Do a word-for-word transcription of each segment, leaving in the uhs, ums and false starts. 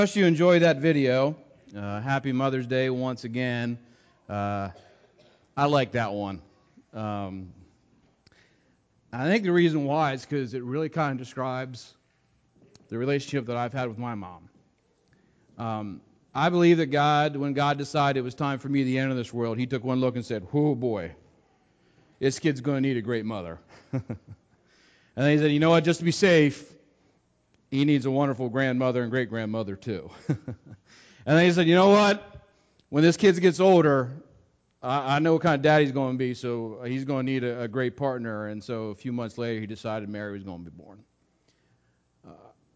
Trust you enjoyed that video. Uh, happy Mother's Day once again. Uh, I like that one. Um, I think the reason why is because it really kind of describes the relationship that I've had with my mom. Um, I believe that God, when God decided it was time for me to enter this world, He took one look and said, "Whoa, boy, this kid's going to need a great mother." And then He said, "You know what? Just to be safe, he needs a wonderful grandmother and great grandmother too." And then He said, "You know what? When this kid gets older, I, I know what kind of dad he's going to be, so he's going to need a, a great partner." And so a few months later, he decided Mary was going to be born. Uh,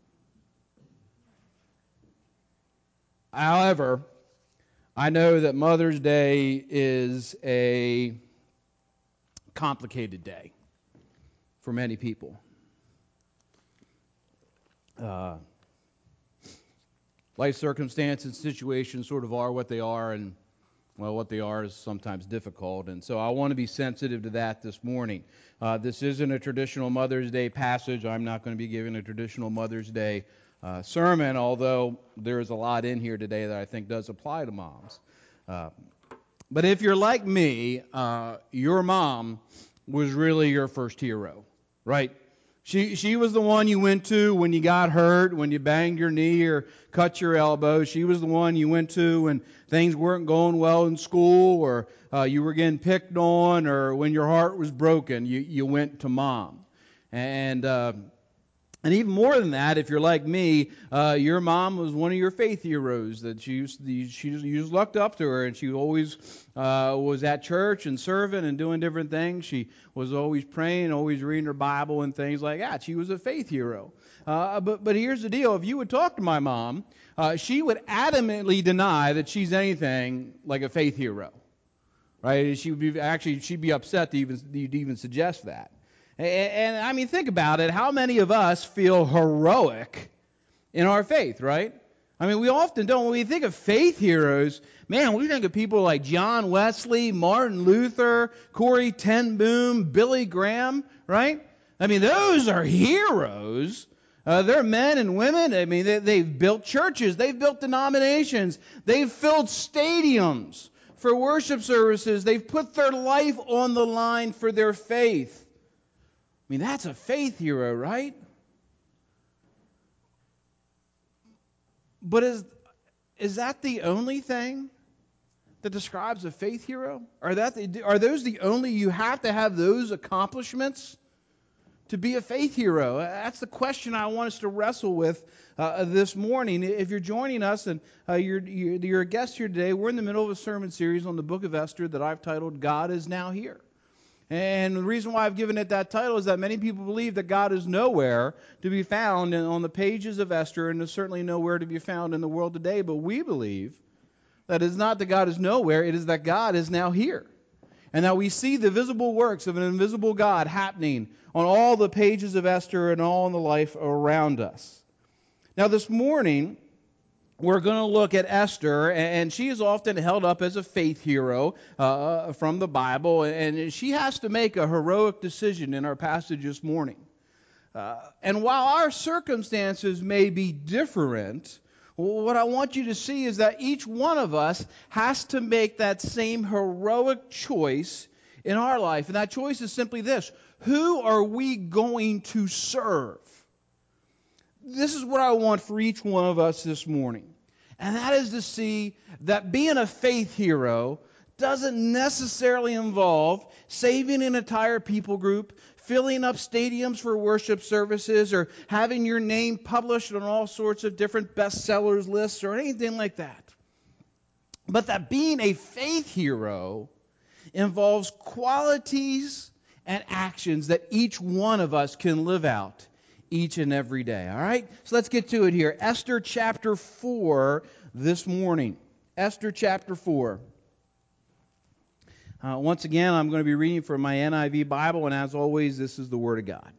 however, I know that Mother's Day is a complicated day for many people. Uh, life circumstances and situations sort of are what they are, and well, what they are is sometimes difficult, and so I want to be sensitive to that this morning. Uh, this isn't a traditional Mother's Day passage. I'm not going to be giving a traditional Mother's Day uh, sermon, although there is a lot in here today that I think does apply to moms. Uh, but if you're like me, uh, your mom was really your first hero, right? She she was the one you went to when you got hurt, when you banged your knee or cut your elbow. She was the one you went to when things weren't going well in school, or uh, you were getting picked on, or when your heart was broken. You you went to mom, and uh, and even more than that, if you're like me, uh, your mom was one of your faith heroes. That you used, you, she you just looked up to her, and she always uh, was at church and serving and doing different things. She was always praying, always reading her Bible and things like that. She was a faith hero. Uh, but but here's the deal: if you would talk to my mom, uh, she would adamantly deny that she's anything like a faith hero. Right? She would be actually she'd be upset to even you'd even suggest that. And, and I mean, think about it. How many of us feel heroic in our faith, right? I mean, we often don't. When we think of faith heroes, man, we think of people like John Wesley, Martin Luther, Corrie ten Boom, Billy Graham, right? I mean, those are heroes. Uh, they're men and women. I mean, they, they've built churches. They've built denominations. They've filled stadiums for worship services. They've put their life on the line for their faith. I mean, that's a faith hero, right? But is is that the only thing that describes a faith hero? Are that the, are those the only, you have to have those accomplishments to be a faith hero? That's the question I want us to wrestle with uh, this morning. If you're joining us and uh, you're, you're you're a guest here today, we're in the middle of a sermon series on the book of Esther that I've titled "God is Now Here." And the reason why I've given it that title is that many people believe that God is nowhere to be found on the pages of Esther, and is certainly nowhere to be found in the world today. But we believe that it's not that God is nowhere, it is that God is now here. And that we see the visible works of an invisible God happening on all the pages of Esther and all in the life around us. Now this morning, we're going to look at Esther, and she is often held up as a faith hero uh, from the Bible, and she has to make a heroic decision in our passage this morning. Uh, and while our circumstances may be different, what I want you to see is that each one of us has to make that same heroic choice in our life. And that choice is simply this: who are we going to serve? This is what I want for each one of us this morning. And that is to see that being a faith hero doesn't necessarily involve saving an entire people group, filling up stadiums for worship services, or having your name published on all sorts of different bestsellers lists or anything like that. But that being a faith hero involves qualities and actions that each one of us can live out each and every day. All right? So let's get to it here. Esther chapter four this morning. Esther chapter four. Uh, once again, I'm going to be reading from my N I V Bible, and as always, this is the Word of God.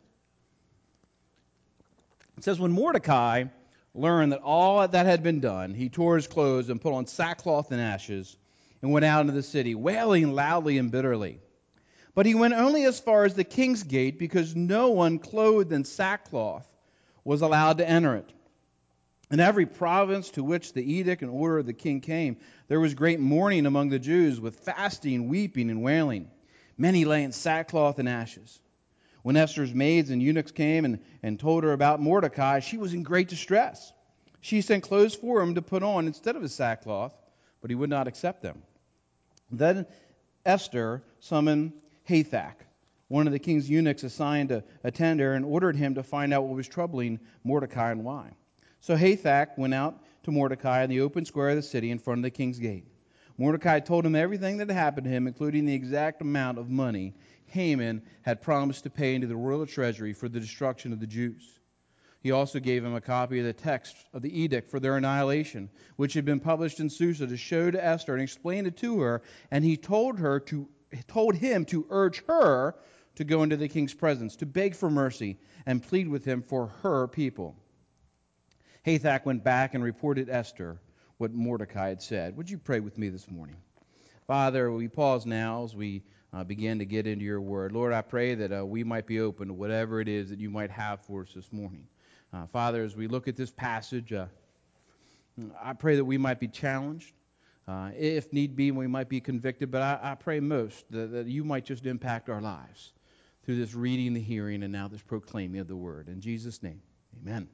It says, when Mordecai learned that all that had been done, he tore his clothes and put on sackcloth and ashes and went out into the city, wailing loudly and bitterly. But he went only as far as the king's gate, because no one clothed in sackcloth was allowed to enter it. In every province to which the edict and order of the king came, there was great mourning among the Jews, with fasting, weeping, and wailing. Many lay in sackcloth and ashes. When Esther's maids and eunuchs came and, and told her about Mordecai, she was in great distress. She sent clothes for him to put on instead of his sackcloth, but he would not accept them. Then Esther summoned Hathach, one of the king's eunuchs assigned to attend her, and ordered him to find out what was troubling Mordecai and why. So Hathach went out to Mordecai in the open square of the city in front of the king's gate. Mordecai told him everything that had happened to him, including the exact amount of money Haman had promised to pay into the royal treasury for the destruction of the Jews. He also gave him a copy of the text of the edict for their annihilation, which had been published in Susa, to show to Esther and explain it to her. And he told her to told him to urge her to go into the king's presence, to beg for mercy and plead with him for her people. Hathach went back and reported Esther what Mordecai had said. Would you pray with me this morning? Father, we pause now as we uh, begin to get into your word. Lord, I pray that uh, we might be open to whatever it is that you might have for us this morning. Uh, Father, as we look at this passage, uh, I pray that we might be challenged. Uh, if need be, we might be convicted, but I, I pray most that, that you might just impact our lives through this reading, the hearing, and now this proclaiming of the word. In Jesus' name, amen.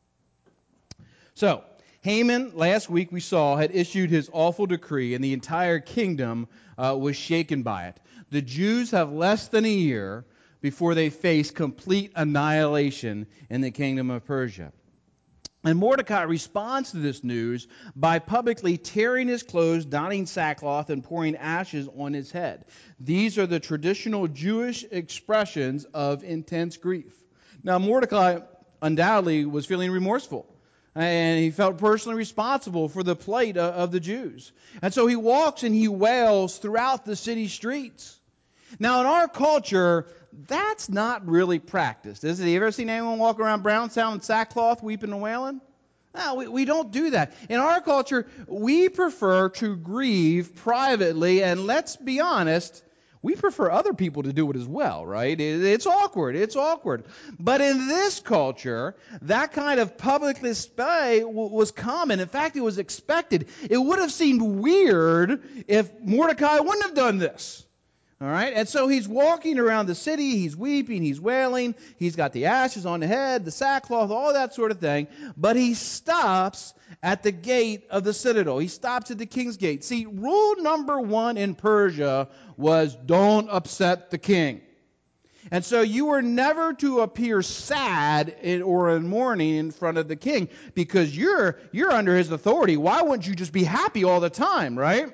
So, Haman, last week we saw, had issued his awful decree, and the entire kingdom uh, was shaken by it. The Jews have less than a year before they face complete annihilation in the kingdom of Persia. And Mordecai responds to this news by publicly tearing his clothes, donning sackcloth, and pouring ashes on his head. These are the traditional Jewish expressions of intense grief. Now, Mordecai undoubtedly was feeling remorseful, and he felt personally responsible for the plight of the Jews. And so he walks and he wails throughout the city streets. Now, in our culture, that's not really practiced, is it? Have you ever seen anyone walk around Brownstown in sackcloth, weeping and wailing? No, we, we don't do that. In our culture, we prefer to grieve privately, and let's be honest, we prefer other people to do it as well, right? It, it's awkward. It's awkward. But in this culture, that kind of public display w- was common. In fact, it was expected. It would have seemed weird if Mordecai wouldn't have done this. All right? And so he's walking around the city, he's weeping, he's wailing, he's got the ashes on the head, the sackcloth, all that sort of thing, but he stops at the gate of the citadel. He stops at the king's gate. See, rule number one in Persia was don't upset the king. And so you were never to appear sad in, or in mourning in front of the king, because you're you're under his authority. Why wouldn't you just be happy all the time, right?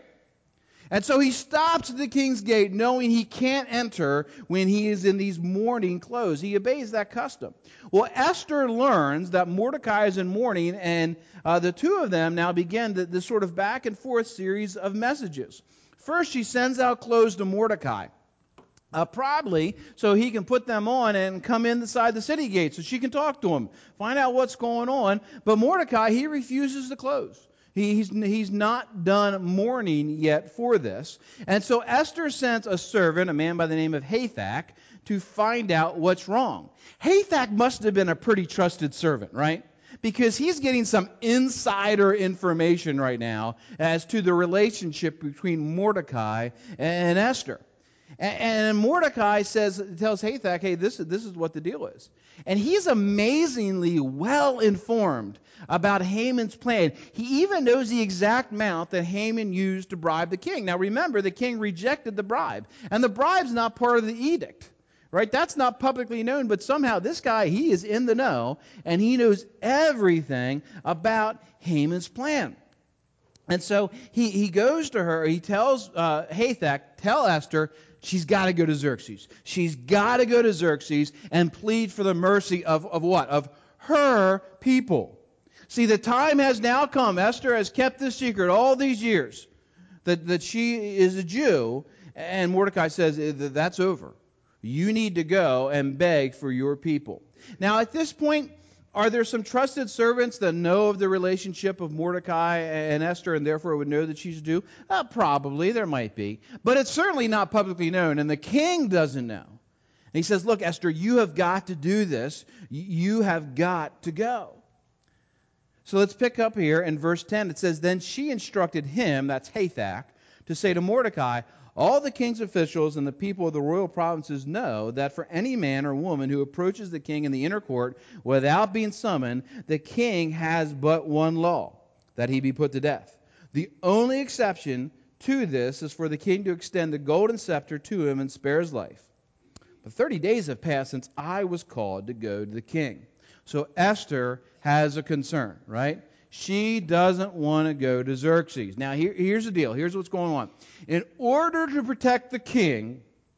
And so he stops at the king's gate knowing he can't enter when he is in these mourning clothes. He obeys that custom. Well, Esther learns that Mordecai is in mourning, and uh, the two of them now begin the, this sort of back and forth series of messages. First, she sends out clothes to Mordecai, uh, probably so he can put them on and come inside the city gate so she can talk to him, find out what's going on. But Mordecai, he refuses the clothes. He's, he's not done mourning yet for this. And so Esther sends a servant, a man by the name of Hathach, to find out what's wrong. Hathach must have been a pretty trusted servant, right? Because he's getting some insider information right now as to the relationship between Mordecai and Esther. And Mordecai says, tells Hathach, hey, this, this is what the deal is. And he's amazingly well informed about Haman's plan. He even knows the exact amount that Haman used to bribe the king. Now remember, the king rejected the bribe. And the bribe's not part of the edict, right? That's not publicly known, but somehow this guy, he is in the know, and he knows everything about Haman's plan. And so he, he goes to her, he tells uh, Hathach, tell Esther, she's got to go to Xerxes. She's got to go to Xerxes and plead for the mercy of, of what? Of her people. See, the time has now come. Esther has kept this secret all these years, that, that she is a Jew, and Mordecai says, that's over. You need to go and beg for your people. Now, at this point, are there some trusted servants that know of the relationship of Mordecai and Esther and therefore would know that she's a Jew? Uh, probably, there might be. But it's certainly not publicly known, and the king doesn't know. And he says, look, Esther, you have got to do this. You have got to go. So let's pick up here in verse ten. It says, Then she instructed him, that's Hathach, to say to Mordecai, All the king's officials and the people of the royal provinces know that for any man or woman who approaches the king in the inner court without being summoned, the king has but one law, that he be put to death. The only exception to this is for the king to extend the golden scepter to him and spare his life. But thirty days have passed since I was called to go to the king. So Esther has a concern, right? She doesn't want to go to Xerxes. Now, here, here's the deal. Here's what's going on. In order to protect the king,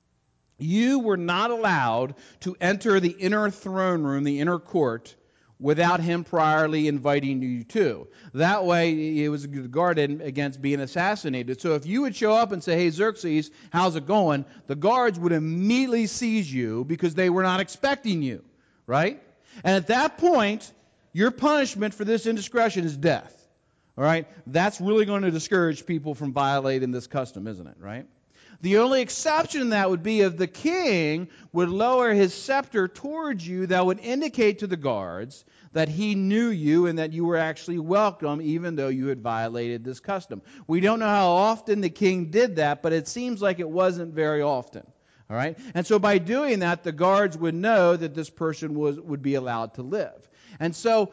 you were not allowed to enter the inner throne room, the inner court, without him priorly inviting you to. That way, it was guarded against being assassinated. So if you would show up and say, Hey, Xerxes, how's it going? The guards would immediately seize you because they were not expecting you, right? And at that point, your punishment for this indiscretion is death. All right? That's really going to discourage people from violating this custom, isn't it? Right? The only exception to that would be if the king would lower his scepter towards you, that would indicate to the guards that he knew you and that you were actually welcome, even though you had violated this custom. We don't know how often the king did that, but it seems like it wasn't very often. All right? And so by doing that, the guards would know that this person was would be allowed to live. And so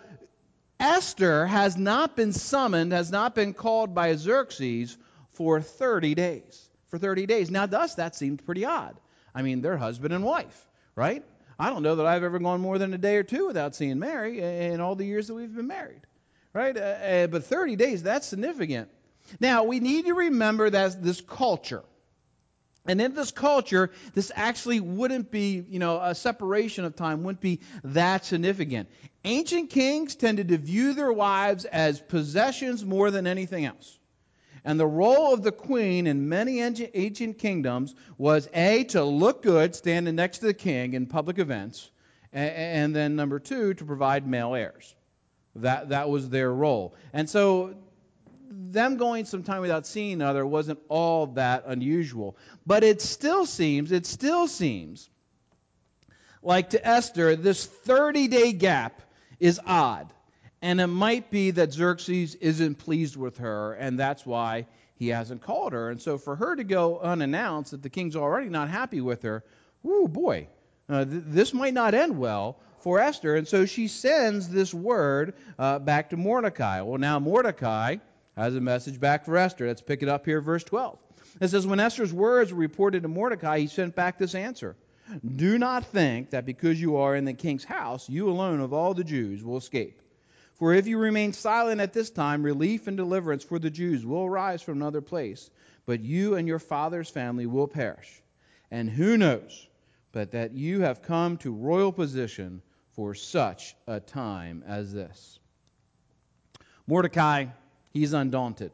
Esther has not been summoned, has not been called by Xerxes for thirty days. For thirty days. Now, to us, that seemed pretty odd. I mean, they're husband and wife, right? I don't know that I've ever gone more than a day or two without seeing Mary in all the years that we've been married, right? Uh, but thirty days, that's significant. Now, we need to remember that this culture. And in this culture, this actually wouldn't be, you know, a separation of time wouldn't be that significant. Ancient kings tended to view their wives as possessions more than anything else. And the role of the queen in many ancient kingdoms was, A, to look good standing next to the king in public events, and then number two, to provide male heirs. That, that was their role. And so them going some time without seeing another wasn't all that unusual. But it still seems, it still seems like to Esther, this thirty-day gap is odd. And it might be that Xerxes isn't pleased with her, and that's why he hasn't called her. And so for her to go unannounced, that the king's already not happy with her, ooh, boy, uh, th- this might not end well for Esther. And so she sends this word uh, back to Mordecai. Well, now Mordecai has a message back for Esther. Let's pick it up here, verse twelve. It says, When Esther's words were reported to Mordecai, he sent back this answer. Do not think that because you are in the king's house, you alone of all the Jews will escape. For if you remain silent at this time, relief and deliverance for the Jews will arise from another place, but you and your father's family will perish. And who knows but that you have come to royal position for such a time as this. Mordecai, he's undaunted.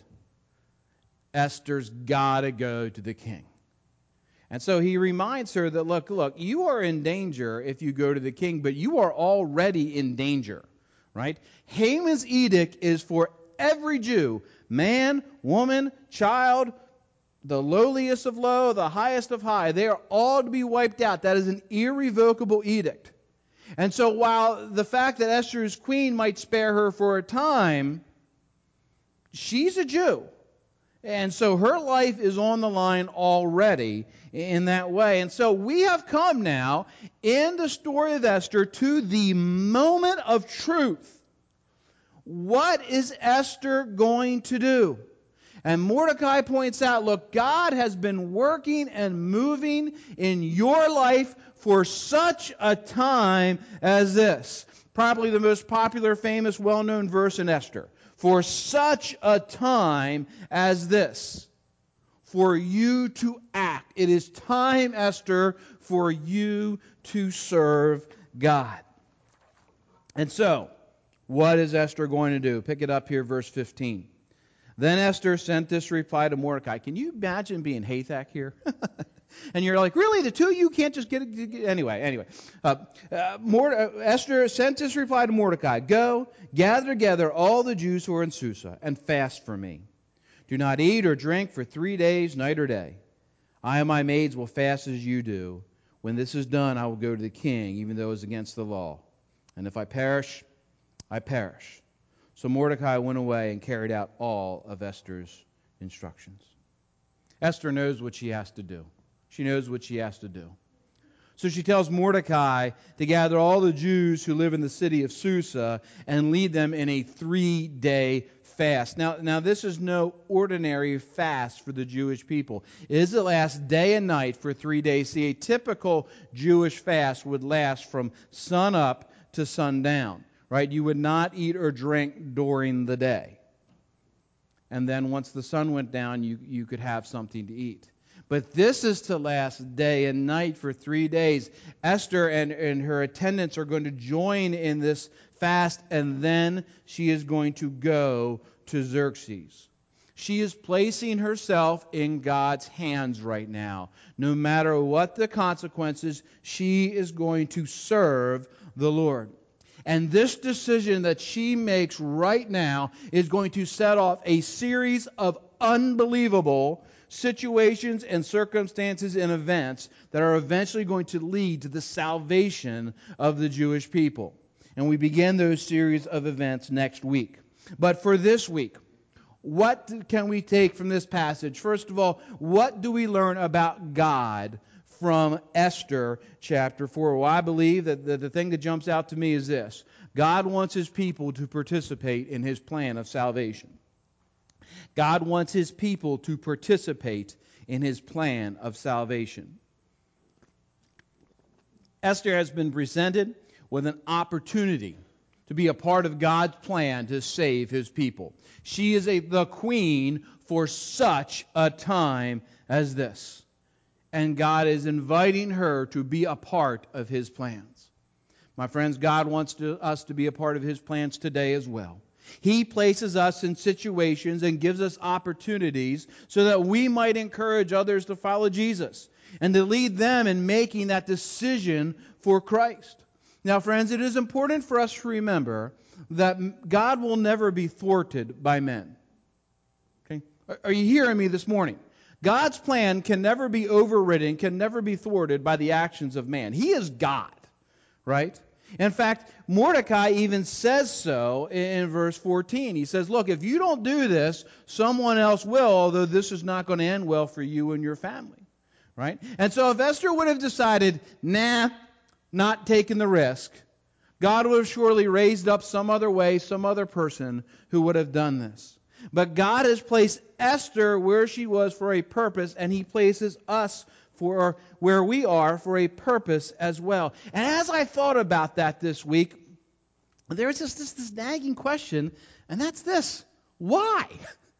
Esther's got to go to the king. And so he reminds her that, look, look, you are in danger if you go to the king, but you are already in danger. Right? Haman's edict is for every Jew, man, woman, child, the lowliest of low, the highest of high. They are all to be wiped out. That is an irrevocable edict. And so while the fact that Esther's queen might spare her for a time, she's a Jew. And so her life is on the line already in that way. And so we have come now in the story of Esther to the moment of truth. What is Esther going to do? And Mordecai points out, look, God has been working and moving in your life for such a time as this. Probably the most popular, famous, well-known verse in Esther. For such a time as this, for you to act. It is time, Esther, for you to serve God. And so, what is Esther going to do? Pick it up here, verse fifteen. Then Esther sent this reply to Mordecai. Can you imagine being Hathach here? And you're like, really? The two of you can't just get it? Anyway, anyway. Uh, uh, Mord- uh, Esther sent this reply to Mordecai. Go, gather together all the Jews who are in Susa, and fast for me. Do not eat or drink for three days, night or day. I and my maids will fast as you do. When this is done, I will go to the king, even though it is against the law. And if I perish, I perish. So Mordecai went away and carried out all of Esther's instructions. Esther knows what she has to do. She knows what she has to do. So she tells Mordecai to gather all the Jews who live in the city of Susa and lead them in a three-day fast. Now, now this is no ordinary fast for the Jewish people. It is to last day and night for three days. See, a typical Jewish fast would last from sun up to sundown, right? You would not eat or drink during the day. And then once the sun went down, you, you could have something to eat. But this is to last day and night for three days. Esther and, and her attendants are going to join in this fast, and then she is going to go to Xerxes. She is placing herself in God's hands right now. No matter what the consequences, she is going to serve the Lord. And this decision that she makes right now is going to set off a series of unbelievable situations and circumstances and events that are eventually going to lead to the salvation of the Jewish people. And we begin those series of events next week. But for this week, what can we take from this passage? First of all, what do we learn about God from Esther chapter four? Well, I believe that the, the thing that jumps out to me is this. God wants His people to participate in His plan of salvation. God wants His people to participate in His plan of salvation. Esther has been presented with an opportunity to be a part of God's plan to save His people. She is a, the queen for such a time as this. And God is inviting her to be a part of His plans. My friends, God wants to, us to be a part of His plans today as well. He places us in situations and gives us opportunities so that we might encourage others to follow Jesus and to lead them in making that decision for Christ. Now, friends, it is important for us to remember that God will never be thwarted by men. Okay? Are you hearing me this morning? God's plan can never be overridden, can never be thwarted by the actions of man. He is God, right? In fact, Mordecai even says so in verse fourteen. He says, look, if you don't do this, someone else will, although this is not going to end well for you and your family. Right? And so if Esther would have decided, nah, not taking the risk, God would have surely raised up some other way, some other person who would have done this. But God has placed Esther where she was for a purpose, and He places us for where we are for a purpose as well. And as I thought about that this week, there's just this, this nagging question, and that's this. Why?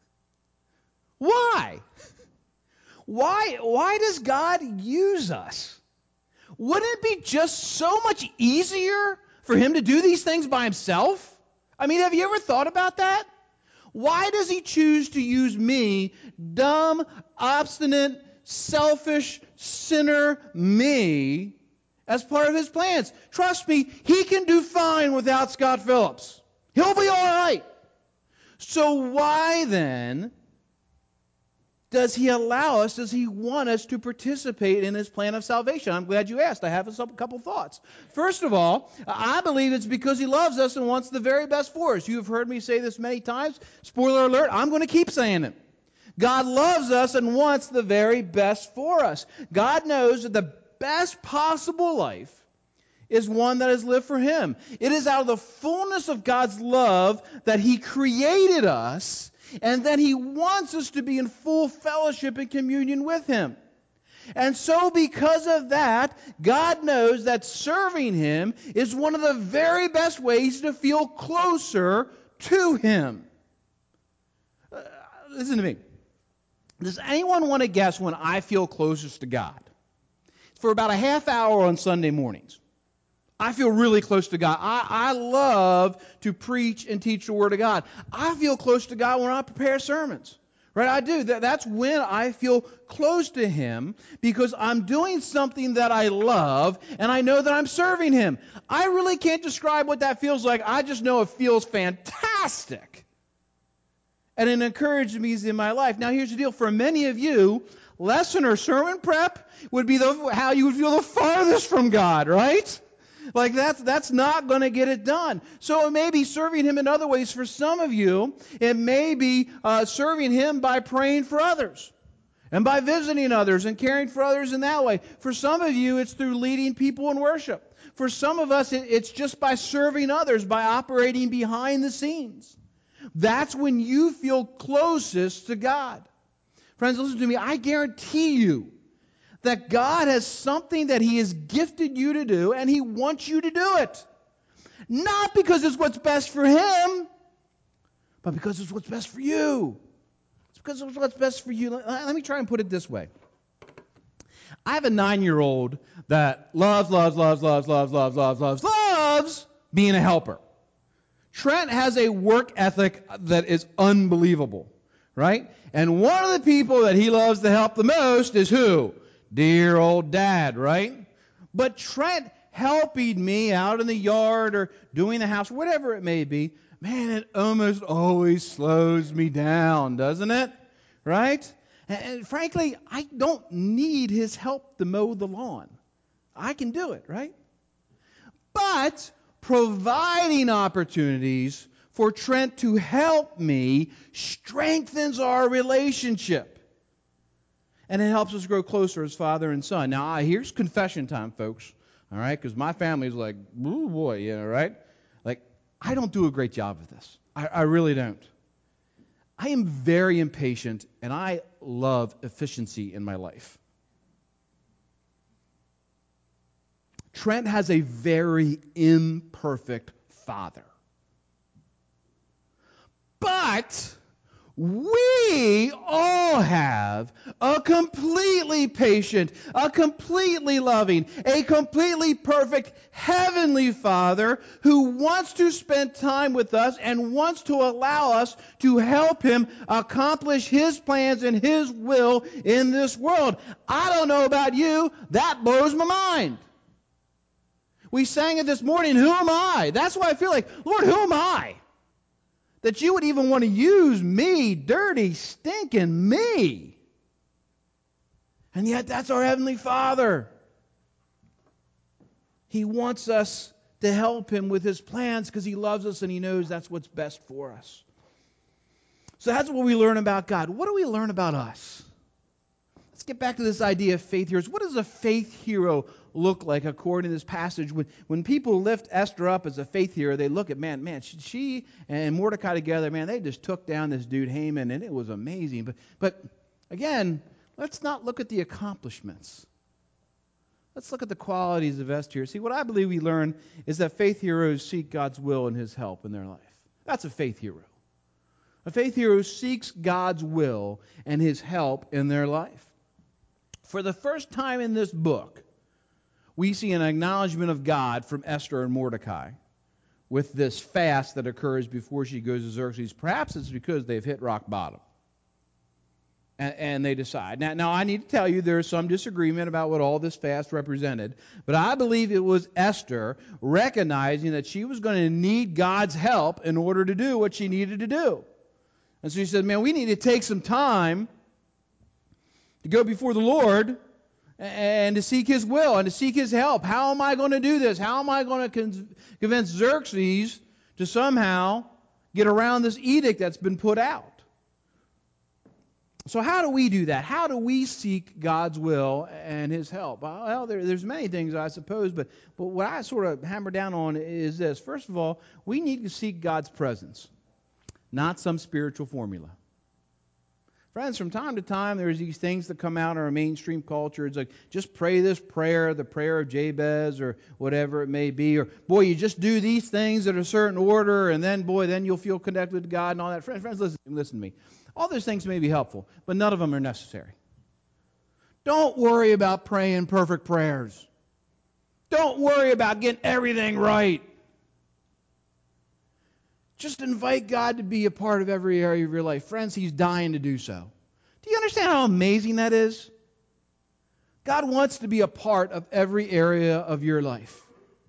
Why? Why, why does God use us? Wouldn't it be just so much easier for Him to do these things by Himself? I mean, have you ever thought about that? Why does He choose to use me, dumb, obstinate, selfish, sinner, me, as part of His plans? Trust me, He can do fine without Scott Phillips. He'll be all right. So why then does He allow us, does He want us to participate in His plan of salvation? I'm glad you asked. I have a couple thoughts. First of all, I believe it's because He loves us and wants the very best for us. You've heard me say this many times. Spoiler alert, I'm going to keep saying it. God loves us and wants the very best for us. God knows that the best possible life is one that is lived for Him. It is out of the fullness of God's love that He created us, and then He wants us to be in full fellowship and communion with Him. And so because of that, God knows that serving Him is one of the very best ways to feel closer to Him. Uh, listen to me. Does anyone want to guess when I feel closest to God? For about a half hour on Sunday mornings. I feel really close to God. I, I love to preach and teach the Word of God. I feel close to God when I prepare sermons. Right? I do. That, that's when I feel close to Him because I'm doing something that I love and I know that I'm serving Him. I really can't describe what that feels like. I just know it feels fantastic. And it encourages me in my life. Now here's the deal. For many of you, lesson or sermon prep would be the, how you would feel the farthest from God, right? Like that's that's not going to get it done. So it may be serving Him in other ways. For some of you, it may be uh, serving Him by praying for others and by visiting others and caring for others in that way. For some of you, it's through leading people in worship. For some of us, it, it's just by serving others, by operating behind the scenes. That's when you feel closest to God. Friends, listen to me. I guarantee you that God has something that He has gifted you to do, and He wants you to do it. Not because it's what's best for Him, but because it's what's best for you. It's because it's what's best for you. Let, let me try and put it this way. I have a nine-year-old that loves, loves, loves, loves, loves, loves, loves, loves, loves being a helper. Trent has a work ethic that is unbelievable, right? And one of the people that he loves to help the most is who? Dear old Dad, right? But Trent helping me out in the yard or doing the house, whatever it may be, man, it almost always slows me down, doesn't it? Right? And, and frankly, I don't need his help to mow the lawn. I can do it, right? But providing opportunities for Trent to help me strengthens our relationship. And it helps us grow closer as father and son. Now, here's confession time, folks. All right? Because my family's like, ooh, boy, yeah, right? Like, I don't do a great job of this. I, I really don't. I am very impatient, and I love efficiency in my life. Trent has a very imperfect father. But we all have a completely patient, a completely loving, a completely perfect heavenly Father who wants to spend time with us and wants to allow us to help Him accomplish His plans and His will in this world. I don't know about you, that blows my mind. We sang it this morning, who am I? That's why I feel like, Lord, who am I? That you would even want to use me, dirty, stinking me. And yet that's our Heavenly Father. He wants us to help Him with His plans because He loves us and He knows that's what's best for us. So that's what we learn about God. What do we learn about us? Let's get back to this idea of faith heroes. What does a faith hero look like according to this passage? When, when people lift Esther up as a faith hero, they look at, man, man, she, she and Mordecai together, man, they just took down this dude Haman, and it was amazing. But, but again, let's not look at the accomplishments. Let's look at the qualities of Esther. See, what I believe we learn is that faith heroes seek God's will and His help in their life. That's a faith hero. A faith hero seeks God's will and His help in their life. For the first time in this book, we see an acknowledgement of God from Esther and Mordecai with this fast that occurs before she goes to Xerxes. Perhaps it's because they've hit rock bottom. And, and they decide. Now, now, I need to tell you there is some disagreement about what all this fast represented, but I believe it was Esther recognizing that she was going to need God's help in order to do what she needed to do. And so she said, man, we need to take some time to go before the Lord and to seek His will and to seek His help. How am I going to do this? How am I going to convince Xerxes to somehow get around this edict that's been put out? So how do we do that? How do we seek God's will and His help? Well, there, there's many things, I suppose, but, but what I sort of hammer down on is this. First of all, we need to seek God's presence, not some spiritual formula. Friends, from time to time, there's these things that come out in our mainstream culture. It's like, just pray this prayer, the prayer of Jabez, or whatever it may be. Or, boy, you just do these things in a certain order, and then, boy, then you'll feel connected to God and all that. Friends, friends, listen, listen to me. All those things may be helpful, but none of them are necessary. Don't worry about praying perfect prayers. Don't worry about getting everything right. Just invite God to be a part of every area of your life. Friends, He's dying to do so. Do you understand how amazing that is? God wants to be a part of every area of your life.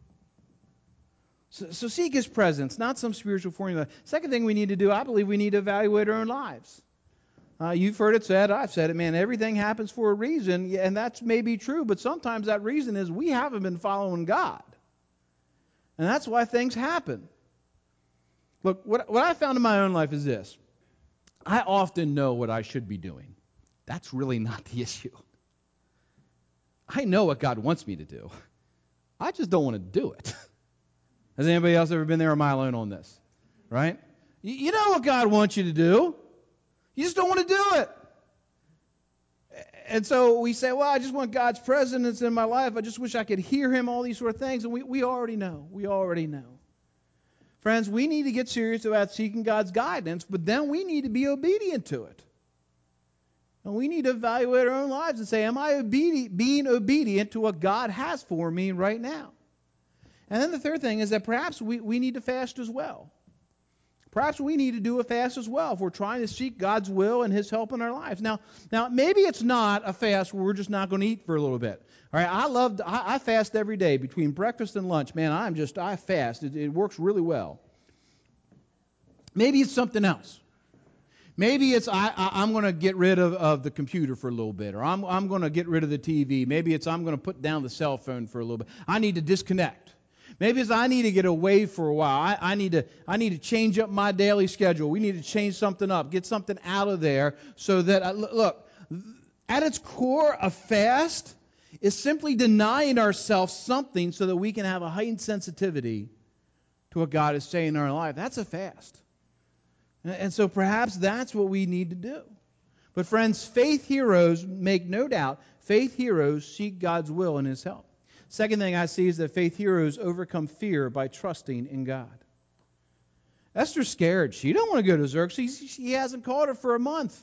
So, so seek His presence, not some spiritual formula. Second thing we need to do, I believe we need to evaluate our own lives. Uh, you've heard it said, I've said it, man, everything happens for a reason, and that's maybe true, but sometimes that reason is we haven't been following God. And that's why things happen. Look, what, what I found in my own life is this. I often know what I should be doing. That's really not the issue. I know what God wants me to do. I just don't want to do it. Has anybody else ever been there, or am I alone on this? Right? You, you know what God wants you to do. You just don't want to do it. And so we say, well, I just want God's presence in my life. I just wish I could hear him, all these sort of things. And we, we already know. We already know. Friends, we need to get serious about seeking God's guidance, but then we need to be obedient to it. And we need to evaluate our own lives and say, am I obedi- being obedient to what God has for me right now? And then the third thing is that perhaps we, we need to fast as well. Perhaps we need to do a fast as well if we're trying to seek God's will and his help in our lives. Now, now maybe it's not a fast where we're just not going to eat for a little bit. All right, I love I, I fast every day between breakfast and lunch. Man, I'm just I fast. It, it works really well. Maybe it's something else. Maybe it's I, I, I'm going to get rid of, of the computer for a little bit, or I'm I'm going to get rid of the T V. Maybe it's I'm going to put down the cell phone for a little bit. I need to disconnect. Maybe it's I need to get away for a while. I, I need to I need to change up my daily schedule. We need to change something up, get something out of there, so that I, look, at its core, a fast is simply denying ourselves something so that we can have a heightened sensitivity to what God is saying in our life. That's a fast. And so perhaps that's what we need to do. But friends, faith heroes, make no doubt, faith heroes seek God's will and his help. Second thing I see is that faith heroes overcome fear by trusting in God. Esther's scared. She don't want to go to Xerxes. He hasn't called her for a month.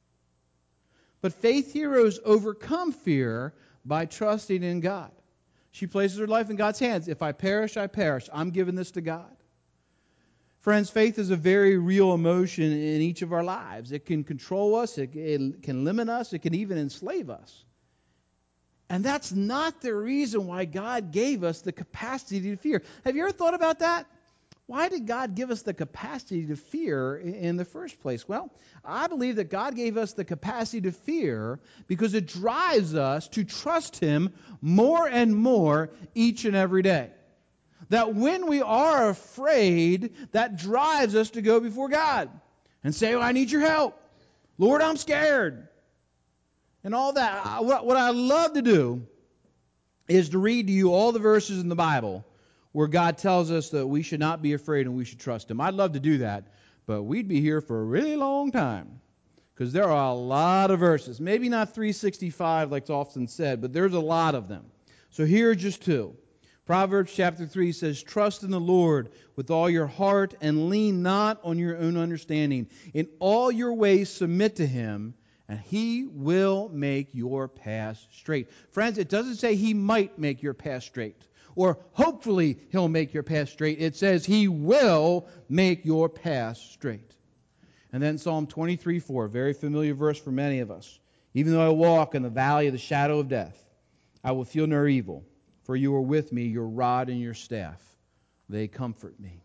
But faith heroes overcome fear by trusting in God. She places her life in God's hands. If I perish, I perish. I'm giving this to God. Friends, faith is a very real emotion in each of our lives. It can control us, it, it can limit us, it can even enslave us. And that's not the reason why God gave us the capacity to fear. Have you ever thought about that? Why did God give us the capacity to fear in the first place? Well, I believe that God gave us the capacity to fear because it drives us to trust him more and more each and every day. That when we are afraid, that drives us to go before God and say, oh, I need your help. Lord, I'm scared. And all that. What, what I love to do is to read to you all the verses in the Bible where God tells us that we should not be afraid and we should trust him. I'd love to do that, but we'd be here for a really long time because there are a lot of verses. Maybe not three sixty-five like it's often said, but there's a lot of them. So here are just two. Proverbs chapter three says, trust in the Lord with all your heart and lean not on your own understanding. In all your ways submit to him, and he will make your path straight. Friends, it doesn't say he might make your path straight, or hopefully he'll make your path straight. It says he will make your path straight. And then Psalm twenty-three four, a very familiar verse for many of us. Even though I walk in the valley of the shadow of death, I will feel no evil. For you are with me, your rod and your staff, they comfort me.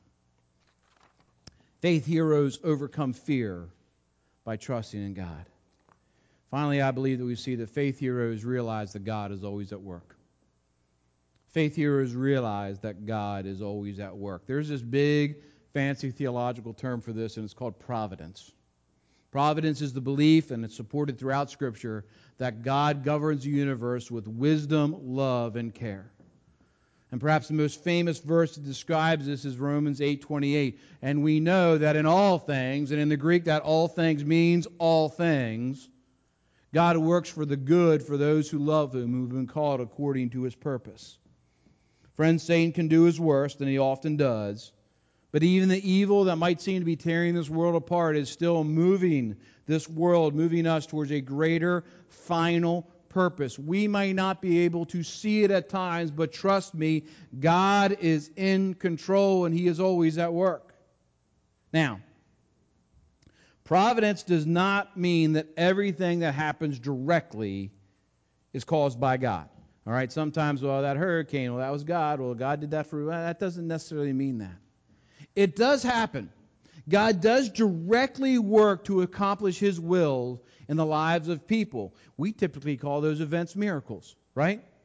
Faith heroes overcome fear by trusting in God. Finally, I believe that we see that faith heroes realize that God is always at work. Faith heroes realize that God is always at work. There's this big, fancy theological term for this, and it's called providence. Providence is the belief, and it's supported throughout Scripture, that God governs the universe with wisdom, love, and care. And perhaps the most famous verse that describes this is Romans eight twenty-eight. And we know that in all things, and in the Greek that all things means all things, God works for the good for those who love him, who have been called according to his purpose. Friends, Satan can do his worst, and he often does. But even the evil that might seem to be tearing this world apart is still moving this world, moving us towards a greater, final purpose. We may not be able to see it at times, but trust me, God is in control and he is always at work. Now, providence does not mean that everything that happens directly is caused by God. All right, sometimes, well, that hurricane, well, that was God. Well, God did that for, well, that doesn't necessarily mean that. It does happen. God does directly work to accomplish his will in the lives of people. We typically call those events miracles, right?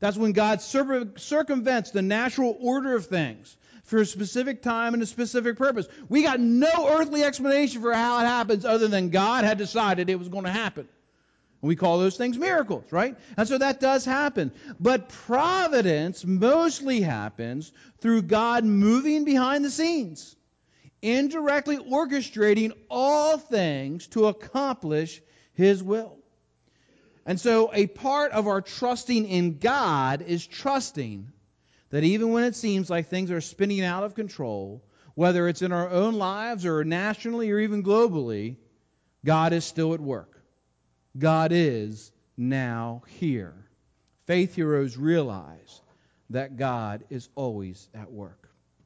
That's when God cir- circumvents the natural order of things for a specific time and a specific purpose. We got no earthly explanation for how it happens other than God had decided it was going to happen. And we call those things miracles, right? And so that does happen. But providence mostly happens through God moving behind the scenes, indirectly orchestrating all things to accomplish His will. And so a part of our trusting in God is trusting that even when it seems like things are spinning out of control, whether it's in our own lives or nationally or even globally, God is still at work. God is now here. Faith heroes realize that God is always at work.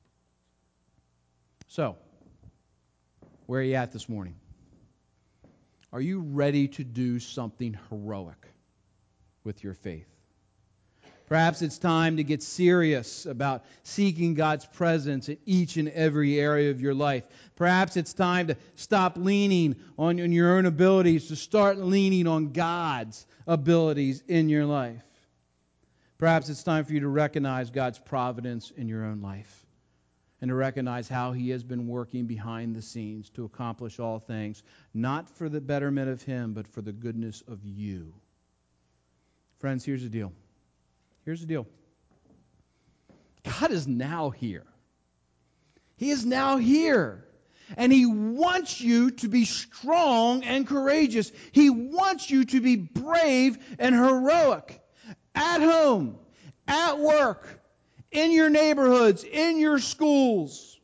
So, where are you at this morning? Are you ready to do something heroic with your faith? Perhaps it's time to get serious about seeking God's presence in each and every area of your life. Perhaps it's time to stop leaning on, on your own abilities, to start leaning on God's abilities in your life. Perhaps it's time for you to recognize God's providence in your own life and to recognize how He has been working behind the scenes to accomplish all things, not for the betterment of Him, but for the goodness of you. Friends, here's the deal. Here's the deal. God is now here. He is now here. And He wants you to be strong and courageous. He wants you to be brave and heroic. At home, at work, in your neighborhoods, in your schools.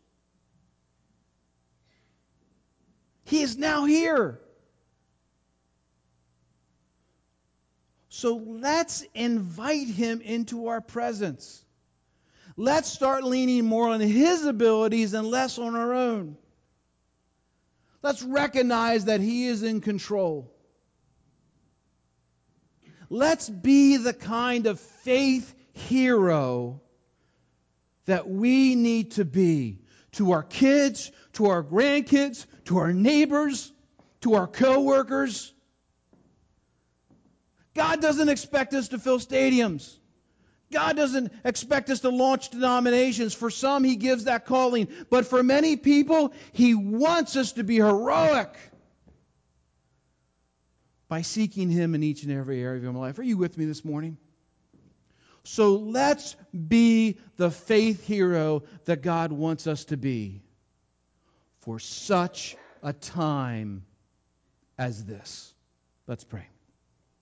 He is now here. So let's invite Him into our presence. Let's start leaning more on His abilities and less on our own. Let's recognize that He is in control. Let's be the kind of faith hero that we need to be to our kids, to our grandkids, to our neighbors, to our co-workers. God doesn't expect us to fill stadiums. God doesn't expect us to launch denominations. For some, He gives that calling. But for many people, He wants us to be heroic by seeking Him in each and every area of my life. Are you with me this morning? So let's be the faith hero that God wants us to be for such a time as this. Let's pray.